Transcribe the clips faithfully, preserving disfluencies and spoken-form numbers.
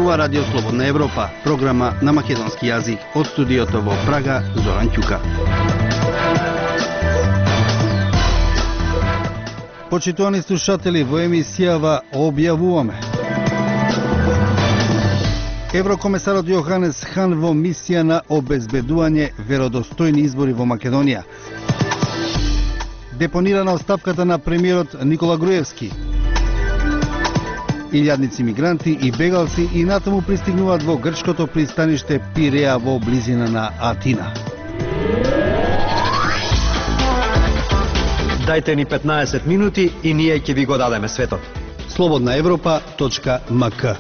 зборува Радио Слободна Европа, програма на македонски јазик. Од студиото во Прага, Зоран Ќука. Почитувани слушатели, во емисијава објавуваме: Еврокомесарот Јоханес Хан во мисија на обезбедување веродостојни избори во Македонија. Депонирана оставката на премиерот Никола Груевски. Илјадници мигранти и бегалци и натаму пристигнуваат во грчкото пристаниште Пиреа во близина на Атина. Дајте ни петнаесет минути и ние ќе ви го дадеме светот. слободна европа точка ем ка.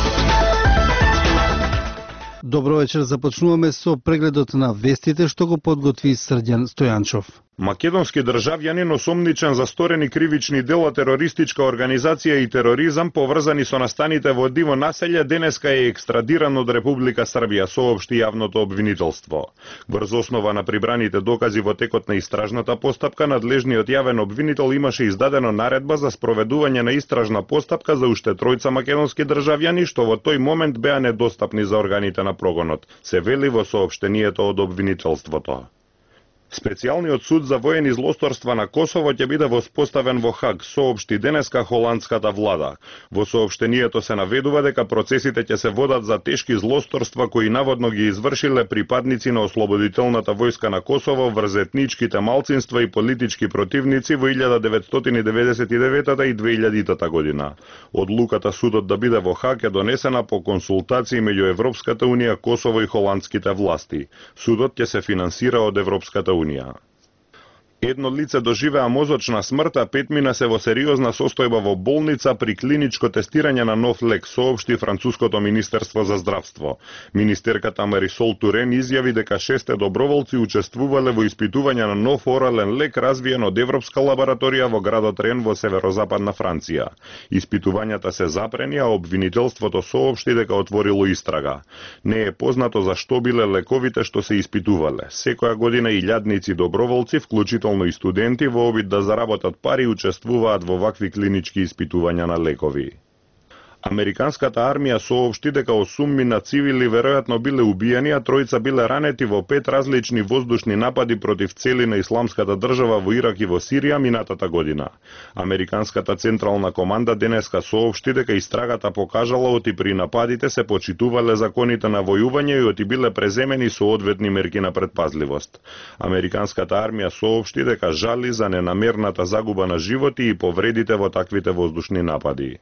Добро вечер, започнуваме со прегледот на вестите што го подготви Срđan Стојанчов. Македонски државјанин осомничен за сторени кривични дела терористичка организација и тероризам поврзани со настаните во диво населје денеска е екстрадиран од Република Србија, соопшти јавното обвинителство. Врз основа на прибраните докази во текот на истражната постапка, надлежниот јавен обвинител имаше издадено наредба за спроведување на истражна постапка за уште тројца македонски државјани што во тој момент беа недостапни за органите на прогонот, се вели во соопштението од обвинителството. Специјалниот суд за воени злосторства на Косово ќе биде воспоставен во Хаг, соопшти денеска холандската влада. Во соопштението се наведува дека процесите ќе се водат за тешки злосторства кои наводно ги извршиле припадници на ослободителната војска на Косово врз етничките малцинства и политички противници во илјада деветстотини деведесет и девета и две илјадитата година. Одлуката судот да биде во Хаг е донесена по консултации меѓу Европската унија, Косово и холандските власти. Судот ќе се финансира од Европската унија. Едно лице доживеа мозочна смрт, а петмина се во сериозна состојба во болница при клиничко тестирање на нов лек, соопшти француското Министерство за здравство. Министерката Марисол Турен изјави дека шесте доброволци учествувале во испитување на нов орален лек развиен од Европска лабораторија во градот Рен во северозападна Франција. Испитувањата се запрени, а обвинителството соопшти дека отворило истрага. Не е познато за што биле лековите што се испитувале. Секоја година илјадници доброволци, вклучително и студенти, во обид да заработат пари учествуваат во вакви клинички испитувања на лекови. Американската армија соопшти дека осуммина цивили веројатно биле убиени, а тројца биле ранети во пет различни воздушни напади против цели на исламската држава во Ирак и во Сирија минатата година. Американската централна команда денеска соопшти дека истрагата покажала оти при нападите се почитувале законите на војување и оти биле преземени соодветни мерки на предпазливост. Американската армија соопшти дека жали за ненамерната загуба на животи и повредите во таквите воздушни напади.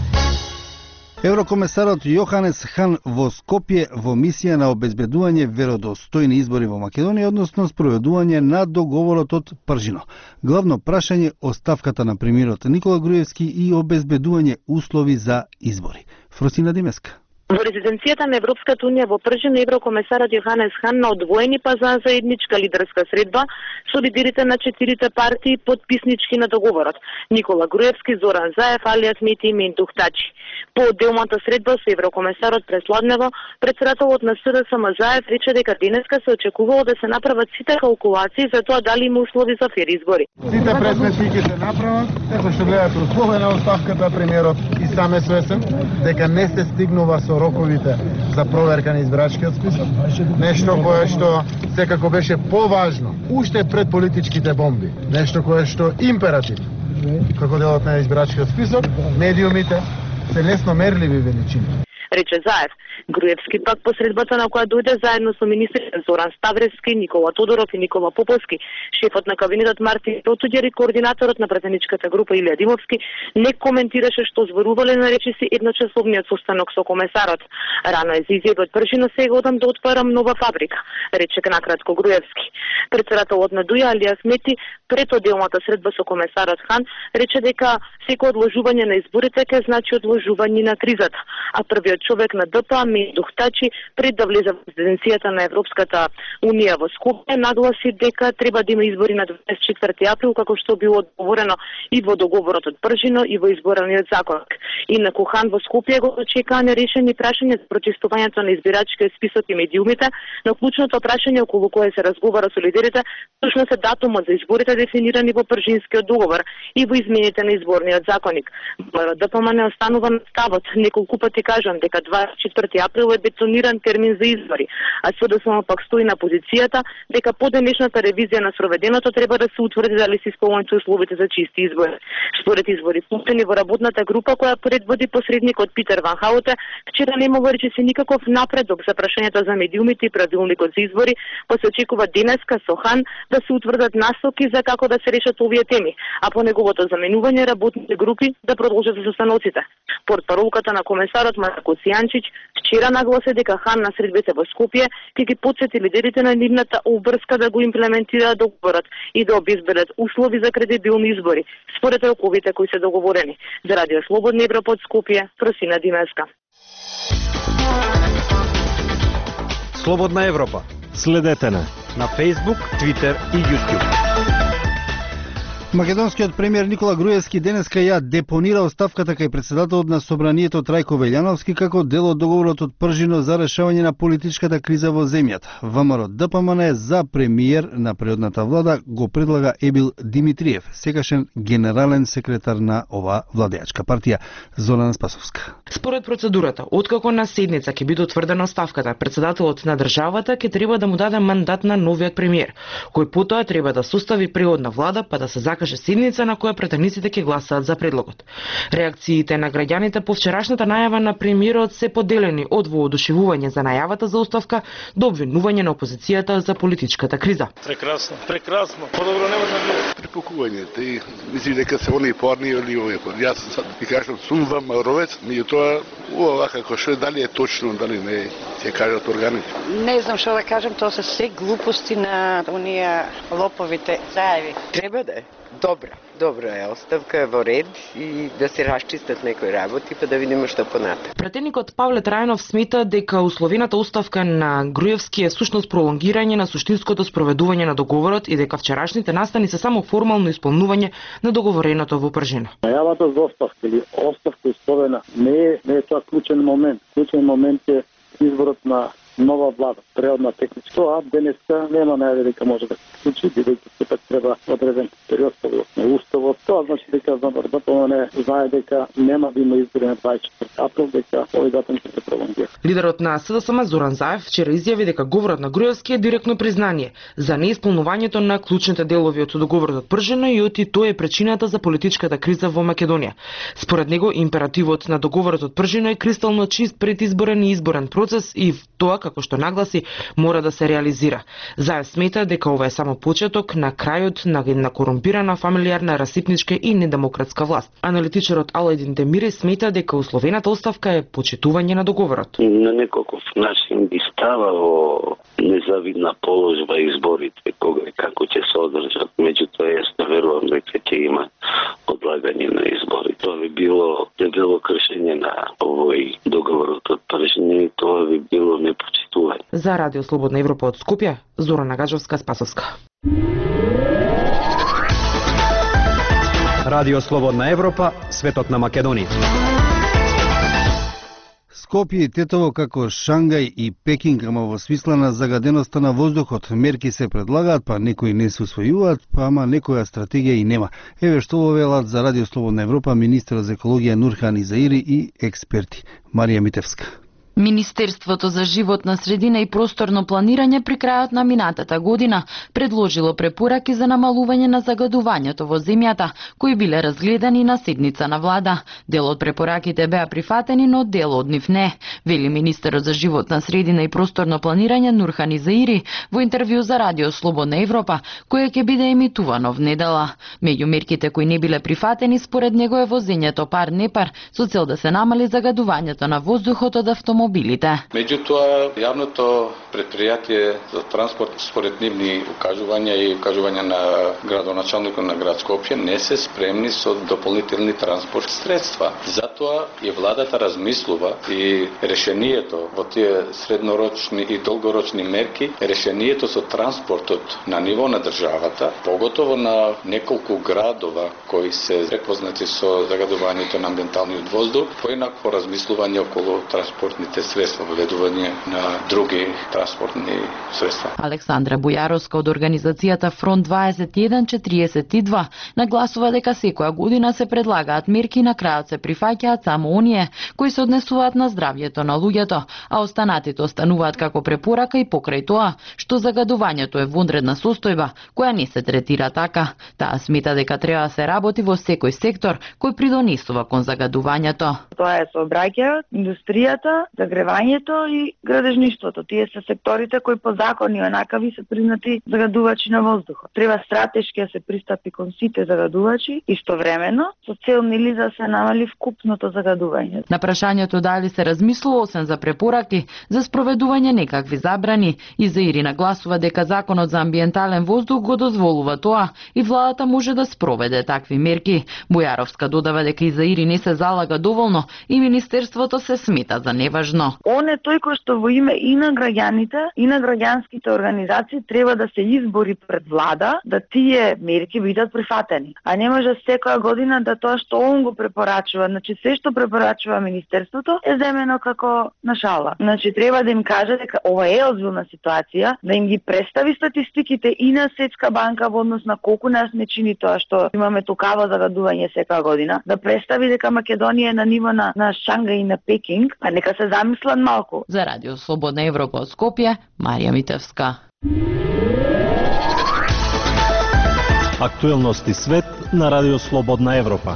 Еврокомесарот Јоханес Хан во Скопје во мисија на обезбедување веродостојни избори во Македонија, односно спроведување на договорот од Пржино. Главно прашање оставката на премиерот Никола Груевски и обезбедување услови за избори. Фросина Димеска. Во резиденцијата на Европската унија во Пржино, еврокомесарот Јоханес Хан на одвоени па за заедничка лидерска средба со лидерите на четирите партии подписнички на договорот: Никола Груевски, Зоран Заев, Али Ахмети и Ментух Тачи. По одделната средба со еврокомесарот пресладнево, председателот на С Д С М Заев рече дека денеска се очекувало да се направат сите калкулации за тоа дали има услови за фер избори. Сите предмети ќе се направат, како што гледате условия на оставката, премиерот и сам е свесен дека не се стигнува со роковите за проверка на избирачкиот список, нешто кое што секако беше поважно, уште пред политичките бомби, нешто кое што императив, како делот на избирачкиот список, медиумите се лесно мерливи величини. Рече Заев. Груевски пак по средбата на која дојде заедно со министрите Зоран Ставревски, Никола Тодоров и Никола Поповски, шефот на кабинетот Мартин Протуѓер и координаторот на претседничката група Илија Димовски не коментираше што зборувале на речиси едночасовниот состанок со комесарот. Рано е за изјави од Пржино, сега одам да отварам нова фабрика, рече накратко Груевски. Председателот на Дуја Али Ахмети пред одделната средба со комесарот Хан рече дека секој одложување на изборите ќе значи одложување на кризата, а првиот човек на Д П А Ментух Тачи пред да влезе во резиденцијата на Европската унија во Скопје нагласи дека треба да има избори на дваесет и четврти април, како што било договорено и во договорот од Пржино и во изборниот закон. Инаку Хан во Скопје го очекаа нерешени прашања за прочистувањето на избирачкиот список и медиумите, но клучното прашање околу кое се разговара со лидерите точно се датумот за изборите дефинирани во Пржинскиот договор и во измените на изборниот законник. Д П М не останува на ставот. Неколку пати кажам дека дека дваесет и четврти април е бетониран термин за избори, а СДСМ пак стои на позицијата дека по денешната ревизија на спроведеното треба да се утврди дали се исполнуваат условите за чисти избори. Според извори пуштени во работната група која предводи посредникот Питер Ван Хаутен, вчера нема речиси никаков напредок за прашањето за медиумите и правилникот за избори, па се очекува денеска со Хан да се утврдат насоки за како да се решат овие теми, а по неговото заменување работните групи да продолжат со состаноците. Портпаролката на комесарот Марко Сијанчич вчера нагласи дека Хан на средбите во Скопје ќе ги потсети лидерите на нивната обврска да го имплементираат договорот и да обезбедат услови за кредибилни избори според роковите кои се договорени. За Радио Слободна Европа од Скопје, Просина Димеска. Слободна Европа. Следете на на Facebook, Twitter и YouTube. Македонскиот премиер Никола Груевски денеска ја депонира оставката кај председателот на Собранието Трајко Велјановски како дел од договорот од Пржино за решавање на политичката криза во земјата. ВМРО ДПМН за премиер на предходната влада го предлага Ебил Димитриев, секашен генерален секретар на ова владеачка партија. Зорана Спасовска. Според процедурата, откако на седница ќе биде утврдена оставката, председателот на државата ќе треба да му даде мандат на новиот премиер, кој потоа треба да состави преходна влада па да се закаже седница на која претениците ќе гласаат за предлогот. Реакциите на граѓаните по вчерашната најава на премиерот се поделени од воодушевување за најавата за оставка до обвинување на опозицијата за политичката криза. Прекрасно, прекрасно. Подобро не може да биде. Припокувањето и мисли дека се они порни или овие. Јас сад ви кажам сумвам ровец, меѓутоа ова како што дали е точно, дали не е, ќе кажат органите. Не знам што да кажам, тоа се се глупости на оние лоповите зајави. Треба да е. Добра, добра е, оставка е во ред и да се расчистат некои работи па да видиме што понатаму. Претеникот Павле Трајанов смета дека условената оставка на Груевски е сушност пролонгирање на суштинското спроведување на договорот и дека вчерашните настани се само формално исполнување на договореното во Пржино. Најавата за оставка или оставка исполнена не е, не е тоа клучен момент. Клучен момент е изборот на нова влада, преодна техничка. Тоа денеска нема најаве дека може да се случи, бидејќи сепак треба одреден период на уставот. Тоа значи дека ДПМН знае дека нема да има избори на дваесет и четврти април, дека овој датум ќе се пролонгира. Лидерот на СДСМ Зоран Заев вчера изјави дека говорот на Груевски е директно признание за неисполнувањето на клучните делови од договорот од Пржино и оти тоа е причината за политичката криза во Македонија. Според него императивот на договорот од Пржино е кристално чист предизборен и изборен процес и тоа, како што нагласи, мора да се реализира. Заев смета дека ова е само почеток на крајот на една корумпирана, фамилиарна, расипничка и недемократска власт. Аналитичарот Алајдин Демири смета дека условената оставка е почитување на договорот. На неколку начин би става во незавидна положба изборите, кога и како ќе се одржат. Меѓутоа, јас не верувам дека ќе има одлагање на избори. Тоа би било дебело кршење на овој договорот од Пржино и тоа би било непочитување. За Радио Слободна Европа од Скопје, Зорана Гаджовска, Спасовска. Радио Слободна Европа, светот на Македонија. Скопје и Тетово како Шангај и Пекинг, ама во смисла на загаденоста на воздухот. Мерки се предлагаат, па некои не се усвојуваат, па ама некоја стратегија и нема. Еве што во велат за Радио Слободна Европа министерот за екологија Нурхан Изаири и експерти. Марија Митевска. Министерството за животна средина и просторно планирање при крајот на минатата година предложило препораки за намалување на загадувањето во земјата, кои биле разгледани на седница на влада. Дел од препораките беа прифатени, но дел од нив не, вели министерот за животна средина и просторно планирање Нурхан Изаири во интервју за Радио Слободна Европа, кое ќе биде емитувано внедела. Меѓу мерките кои не биле прифатени според него е возењето пар-непар со цел да се намали загадувањето на воздухот од автомобилите. Меѓутоа, јавното предпријатие за транспорт според нивни укажувања и укажувања на градоначалникот на град Скопје не се спремни со дополнителни транспорт средства. Затоа и владата размислува и решението во тие среднорочни и долгорочни мерки, решението со транспортот на ниво на државата, поготово на неколку градова кои се препознати со загадувањето на амбиенталниот воздух, поинакво размислување околу транспортните превозните средства, въведување на други транспортни средства. Александра Бујаровска од организацијата Фронт дваесет и еден четириесет и два нагласува дека секоја година се предлагаат мерки, на крајот се прифаќаат само оние кои се однесуваат на здравјето на луѓето, а останатите остануваат како препорака и покрај тоа што загадувањето е вонредна состојба која не се третира така. Таа смета дека треба да се работи во секој сектор кој придонесува кон загадувањето. Тоа е сообраќајот, индустријата, загревањето и градежништвото. Тие се секторите кои по закони онакави се признати загадувачи на воздухот. Треба стратешки да се пристапи кон сите загадувачи истовремено со цел нели да се намали вкупното загадување. На прашањето дали се размислува освен за препораки за спроведување некакви забрани, Изаири нагласува дека законот за амбиентален воздух го дозволува тоа и владата може да спроведе такви мерки. Бујаровска додава дека Изаири не се залага доволно и министерството се смета за неважно. Он е тој кој што во име и на граѓаните и на граѓанските организации треба да се избори пред влада да тие мерки бидат прифатени. А не може секоја година да тоа што он го препорачува, значи се што препорачува министерството е земено како на шала. Значи треба да им каже дека ова е озбилна ситуација, да им ги представи статистиките и на Светска банка во однос на колку нас не чини тоа што имаме токаво загадување секоја година, да представи дека Македонија е на ниво на, на Шангај и на Пекинг, а нека се замислат малку. За Радио Слободна Европа од Скопје, Марија Митевска. Актуелности свет на Радио Слободна Европа.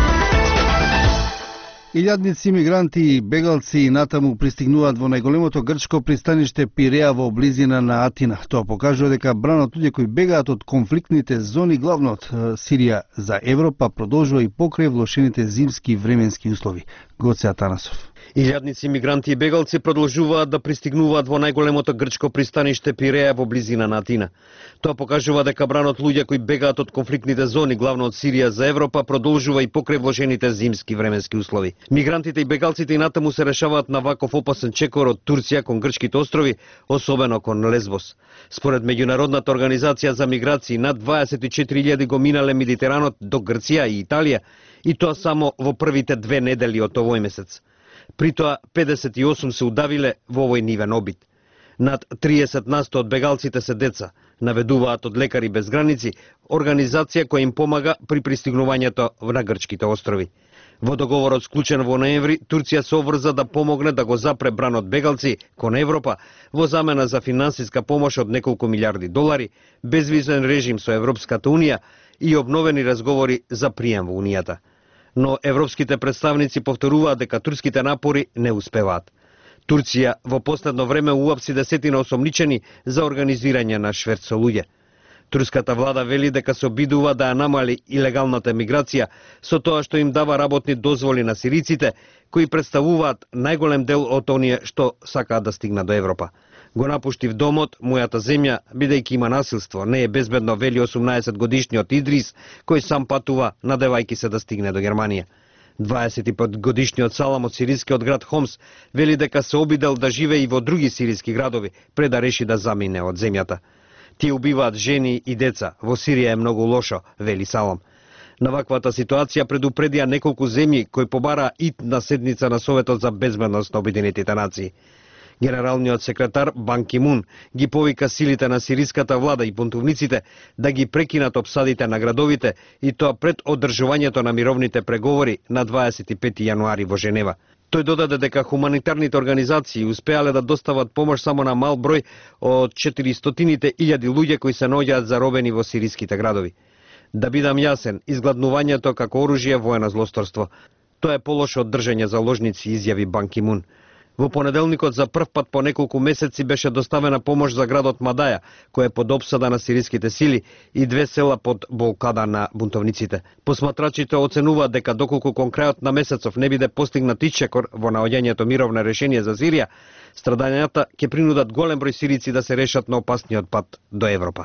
Илјадници мигранти и бегалци натаму пристигнуваат во најголемото грчко пристаниште Пиреа во близина на Атина. Тоа покажува дека бранот луѓе кои бегаат од конфликтните зони, главно од Сирија за Европа, продолжува и покрај влошените зимски временски услови. Гоце Атанасов. Илјадници мигранти и бегалци продолжуваат да пристигнуваат во најголемото грчко пристаниште Пиреа во близина на Атина. Тоа покажува дека бранот луѓе кои бегаат од конфликтните зони, главно од Сирија за Европа, продолжува и покрај влошените зимски временски услови. Мигрантите и бегалците и натаму се решаваат на ваков опасен чекор од Турција кон грчките острови, особено кон Лесбос. Според меѓународната организација за миграции, над дваесет и четири илјади го минале Медитеранот до Грција и Италија, и тоа само во првите две недели од овој месец. При тоа педесет и осум се удавиле во овој нивен обид. Над триесет насто од бегалците се деца, наведуваат од Лекари без граници, организација која им помага при пристигнувањето на грчките острови. Во договорот склучен во ноември, Турција се обврза да помогне да го запре бранот бегалци кон Европа во замена за финансиска помош од неколку милиарди долари, безвизен режим со Европската унија и обновени разговори за прием во унијата. Но европските представници повторуваат дека турските напори не успеваат. Турција во последно време уапси десетина осомничени за организирање на шверц со луѓе. Турската влада вели дека се обидува да ја намали илегалната миграција со тоа што им дава работни дозволи на сириците, кои представуваат најголем дел од оние што сакаат да стигнат до Европа. Го напуштив домот, мојата земја, бидејќи има насилство, не е безбедно, вели осумнаесет годишниот Идрис, кој сам патува, надевајќи се да стигне до Германија. дваесет и пет годишниот Салам од сирискиот град Хомс вели дека се обидел да живее и во други сириски градови пред да реши да замине од земјата. Тие убиваат жени и деца. Во Сирија е многу лошо, вели Салам. На ваквата ситуација предупредија неколку земји кои побараа итна седница на Советот за безбедност на Обединетите нации. Генералниот секретар Бан Ки Мун ги повика силите на сириската влада и бунтовниците да ги прекинат опсадите на градовите и тоа пред одржувањето на мировните преговори на дваесет и пети јануари во Женева. Тој додаде дека хуманитарните организации успеале да достават помош само на мал број од четиристотините илјади луѓе кои се наоѓаат заробени во сириските градови. Да бидам јасен, изгладнувањето како оружје е воено злосторство. Тоа е полошо од држење заложници, изјави Бан Ки Мун. Во понеделникот за прв пат по неколку месеци беше доставена помош за градот Мадаја, кој е под опсада на сириските сили, и две села под блокада на бунтовниците. Посматрачите оценуваат дека доколку кон крајот на месецов не биде постигнат ичекор во наоѓањето мировно решение за Сирија, страдањата ќе принудат голем број сирици да се решат на опасниот пат до Европа.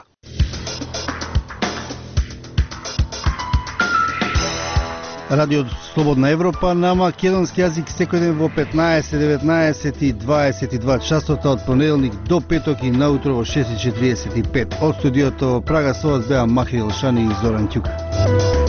Радио Слободна Европа на македонски јазик секој ден во петнаесет, деветнаесет и дваесет и два часота од понеделник до петок и наутро во шест и четириесет и пет. Од студиото во Прага со вас беа Махрил Шани и Зоран Ќука.